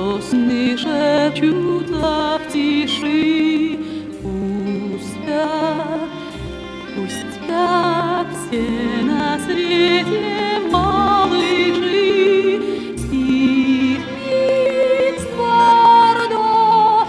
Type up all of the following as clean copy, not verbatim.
Сосны шепчутся в тиши. Пусть спят все на свете малыши. Стихнет твердо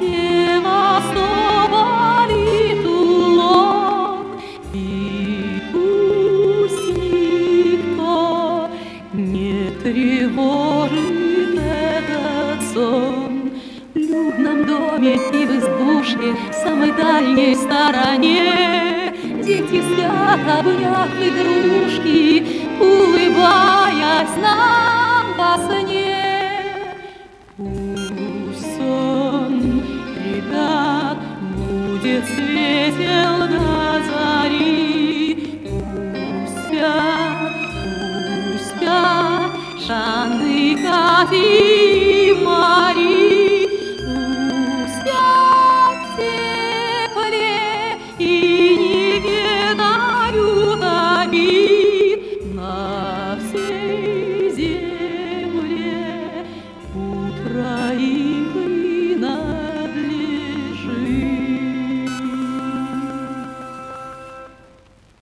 Севастополь луг, и пусть никто не тревожит этот сон. В людном доме и в избушке, в самой дальней стороне, дети спят, обняв игрушки, улыбаясь нам во сне. Пусть сон ребят будет светел до зари. Пусть спят Жанны, Кати и Мари.